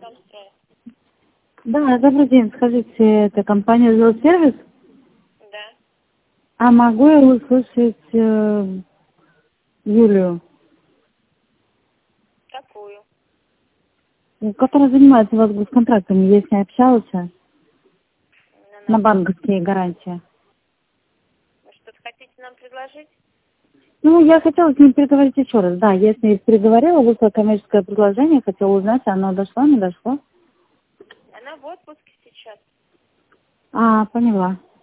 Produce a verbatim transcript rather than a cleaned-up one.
Жилстрой. Да, добрый день. Скажите, это компания «Жилсервис»? Да. А могу я услышать э, Юлию, Какую? которая занимается у вас госконтрактами? Я с ней общалась Она... на банковские гарантии. Вы что-то хотите нам предложить? Ну, я хотела с ней переговорить еще раз. Да, я с ней переговорила, выслала коммерческое предложение, хотела узнать, оно дошло, не дошло. Она в отпуске сейчас. А, поняла.